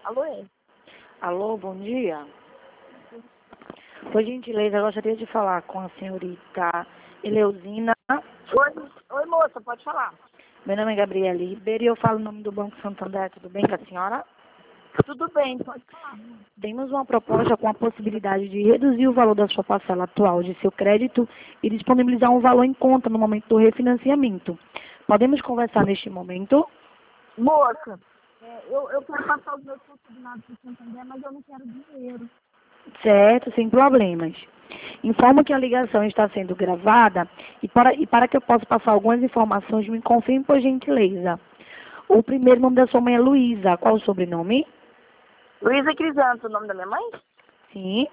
Alô? Alô, bom dia. Por gentileza, eu gostaria de falar com a senhorita Eleusina. Oi, moça, pode falar. Meu nome é Gabriela Ribeiro e eu falo em nome do Banco Santander. Tudo bem com a senhora? Tudo bem, pode falar. Temos uma proposta com a possibilidade de reduzir o valor da sua parcela atual de seu crédito e disponibilizar um valor em conta no momento do refinanciamento. Podemos conversar neste momento? Moça, eu quero passar os meus consignados para o Santander, mas eu não quero dinheiro. Certo, sem problemas. Informo que a ligação está sendo gravada e para que eu possa passar algumas informações, me confirme por gentileza. O primeiro nome da sua mãe é Luísa. Qual o sobrenome? Luísa Crisanto, o nome da minha mãe? Sim.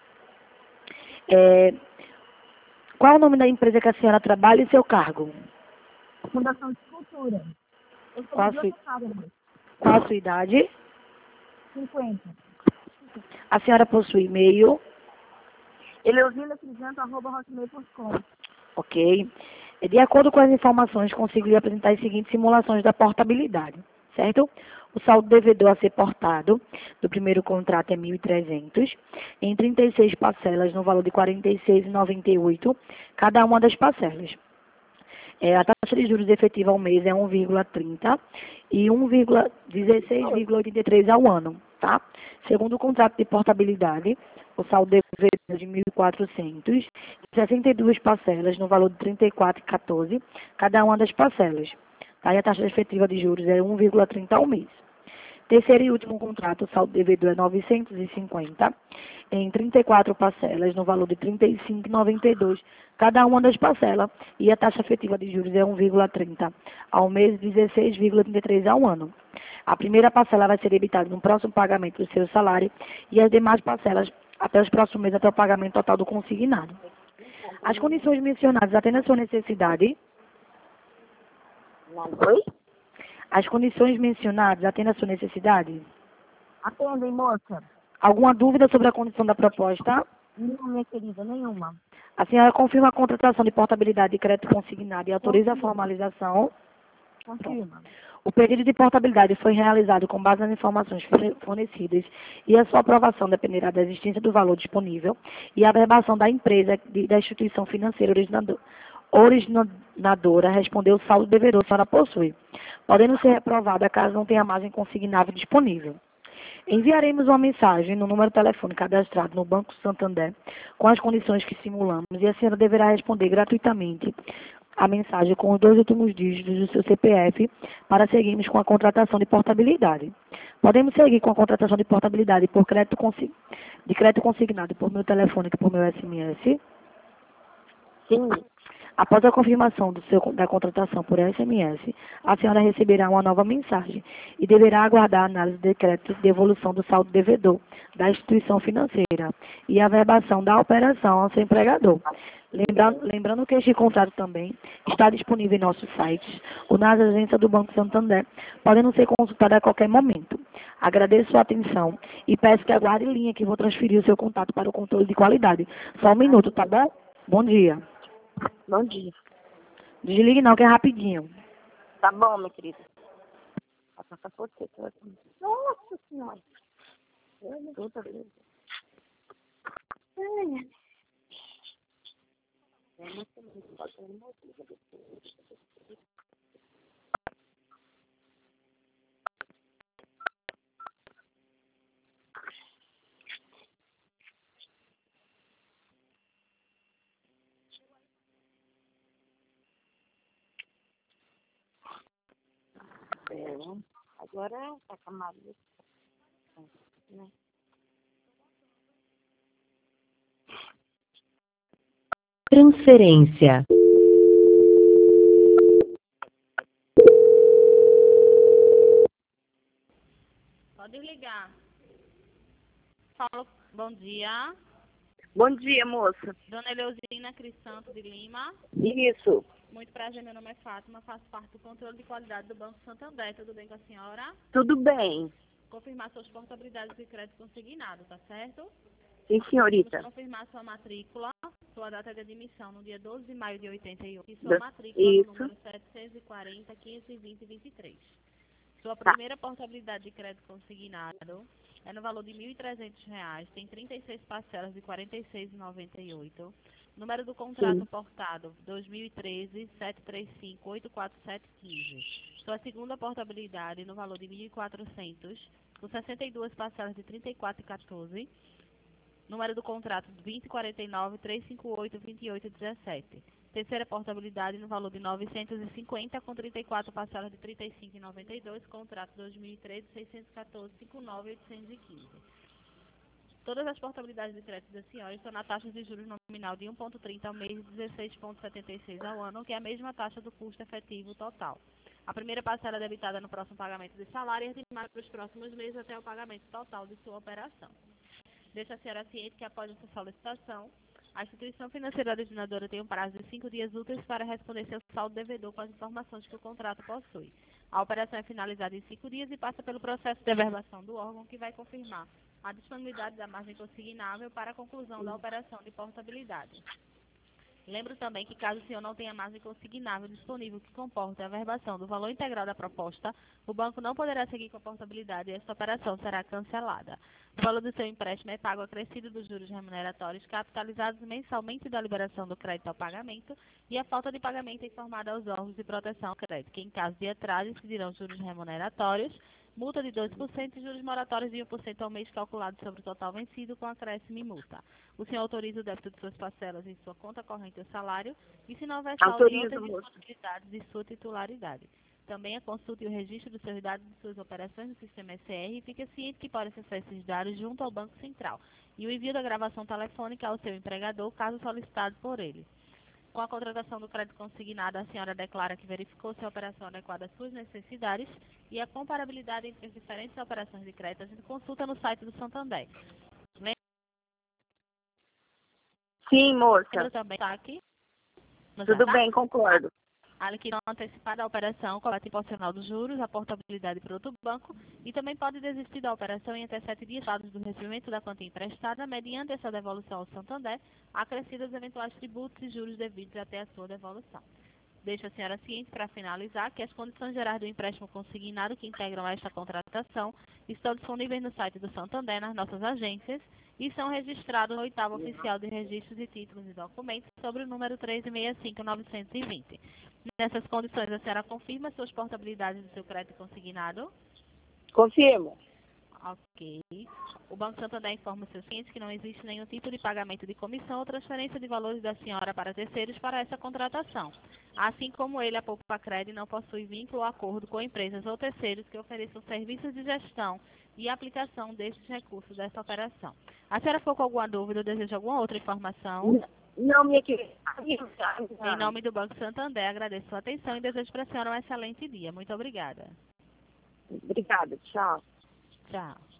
Qual o nome da empresa que a senhora trabalha e seu cargo? Fundação de Cultura. Eu sou Qual a bibliotecária, moça. Qual a sua idade? 50. A senhora possui e-mail? eleusindacrisanto@hotmail.com. Ok. De acordo com as informações, consegui lhe apresentar as seguintes simulações da portabilidade, certo? O saldo devedor a ser portado do primeiro contrato é 1.300, em 36 parcelas no valor de R$ 46,98, cada uma das parcelas. A taxa de juros efetiva ao mês é 1,30 e 16,83 ao ano, tá? Segundo o contrato de portabilidade, o saldo devedor é de 1.400, 62 parcelas no valor de R$ 34,14, cada uma das parcelas. Tá? E a taxa efetiva de juros é 1,30 ao mês. Terceiro e último contrato, o saldo devedor é 950, em 34 parcelas, no valor de R$ 35,92, cada uma das parcelas, e a taxa efetiva de juros é 1,30 ao mês, 16,33 ao ano. A primeira parcela vai ser debitada no próximo pagamento do seu salário e as demais parcelas até os próximos meses, até o pagamento total do consignado. As condições mencionadas atendem a sua necessidade? Oi? As condições mencionadas atendem a sua necessidade? Atendem, moça? Alguma dúvida sobre a condição da proposta? Não, minha querida, nenhuma. A senhora confirma a contratação de portabilidade de crédito consignado e autoriza a formalização? Confirma. O pedido de portabilidade foi realizado com base nas informações fornecidas e a sua aprovação dependerá da existência do valor disponível e a averbação da empresa da instituição financeira originadora respondeu o saldo devedor que a senhora possui, podendo ser reprovada caso não tenha margem consignável disponível. Enviaremos uma mensagem no número de telefone cadastrado no Banco Santander com as condições que simulamos e a senhora deverá responder gratuitamente a mensagem com os 2 últimos dígitos do seu CPF para seguirmos com a contratação de portabilidade. Podemos seguir com a contratação de portabilidade por crédito consignado por meu telefone e por meu SMS? Sim. Após a confirmação da contratação por SMS, a senhora receberá uma nova mensagem e deverá aguardar a análise de decreto de devolução do saldo devedor da instituição financeira e a verbação da operação ao seu empregador. Lembrando que este contrato também está disponível em nossos sites ou nas agências do Banco Santander, podendo ser consultado a qualquer momento. Agradeço sua atenção e peço que aguarde em linha que vou transferir o seu contato para o controle de qualidade. Só um minuto, tá bom? Bom dia. Bom dia. Desligue não, que é rapidinho. Tá bom, minha querida. Vou passar por você. Nossa Senhora. Toda vez. Ai, agora tá com a Maria, né? Transferência. Pode ligar. Paulo, bom dia. Bom dia, moça. Dona Eleusina Crisanto de Lima. Isso. Muito prazer, meu nome é Fátima, faço parte do controle de qualidade do Banco Santander. Tudo bem com a senhora? Tudo bem. Confirmar suas portabilidades de crédito consignado, tá certo? Sim, senhorita. Vamos confirmar sua matrícula, sua data de admissão no dia 12 de maio de 88 e sua matrícula Isso. no número 740 15 20 23. Sua primeira portabilidade de crédito consignado é no valor de R$ 1.300, tem 36 parcelas de R$ 46,98. Número do contrato portado, 2013-735-84715. Sua segunda portabilidade no valor de R$ 1.400, com 62 parcelas de R$ 34,14. Número do contrato, 2049-358-2817. Terceira portabilidade no valor de R$ 950, com 34 parcelas de R$ 35,92. Contrato 2013-614-59-815. Todas as portabilidades de crédito da senhora estão na taxa de juros nominal de 1,30 ao mês e 16,76 ao ano, que é a mesma taxa do custo efetivo total. A primeira parcela é debitada no próximo pagamento de salário e estimada para os próximos meses até o pagamento total de sua operação. Deixa a senhora ciente que após essa solicitação, a instituição financeira originadora tem um prazo de 5 dias úteis para responder seu saldo devedor com as informações que o contrato possui. A operação é finalizada em 5 dias e passa pelo processo de averbação do órgão, que vai confirmar a disponibilidade da margem consignável para a conclusão da operação de portabilidade. Lembro também que, caso o senhor não tenha margem consignável disponível que comporte a averbação do valor integral da proposta, o banco não poderá seguir com a portabilidade e esta operação será cancelada. O valor do seu empréstimo é pago acrescido dos juros remuneratórios capitalizados mensalmente da liberação do crédito ao pagamento, e a falta de pagamento é informada aos órgãos de proteção ao crédito, que, em caso de atraso, incidirão juros remuneratórios, multa de 2% e juros moratórios de 1% ao mês calculado sobre o total vencido, com acréscimo e multa. O senhor autoriza o débito de suas parcelas em sua conta corrente ou salário, e se não houver saldo em outras disponibilidades de sua titularidade. Também consulte o registro dos seus dados de suas operações no sistema SR e fique ciente que pode acessar esses dados junto ao Banco Central, e o envio da gravação telefônica ao seu empregador, caso solicitado por ele. Com a contratação do crédito consignado, a senhora declara que verificou se a operação adequada às suas necessidades, e a comparabilidade entre as diferentes operações de crédito a gente consulta no site do Santander. Sim, moça. Lembra também está aqui? Tudo bem, concordo. A liquidação antecipada da operação, coleta impossível dos juros, a portabilidade para outro banco, e também pode desistir da operação em até 7 dias do recebimento da quantia emprestada, mediante essa devolução ao Santander, acrescidos eventuais tributos e juros devidos até a sua devolução. Deixo a senhora ciente, para finalizar, que as condições gerais do empréstimo consignado que integram esta contratação estão disponíveis no site do Santander, nas nossas agências, e são registrados no 8º Oficial de Registros de Títulos e Documentos, sobre o número 1365-920. Nessas condições, a senhora confirma suas portabilidades do seu crédito consignado? Confirmo. Ok. O Banco Santander informa os seus clientes que não existe nenhum tipo de pagamento de comissão ou transferência de valores da senhora para terceiros para essa contratação. Assim como ele, a Poupacred, não possui vínculo ou acordo com empresas ou terceiros que ofereçam serviços de gestão e aplicação destes recursos dessa operação. A senhora ficou com alguma dúvida ou deseja alguma outra informação? Não, minha querida. Em nome do Banco Santander, agradeço sua atenção e desejo para a senhora um excelente dia. Muito obrigada. Obrigada, tchau. Tchau.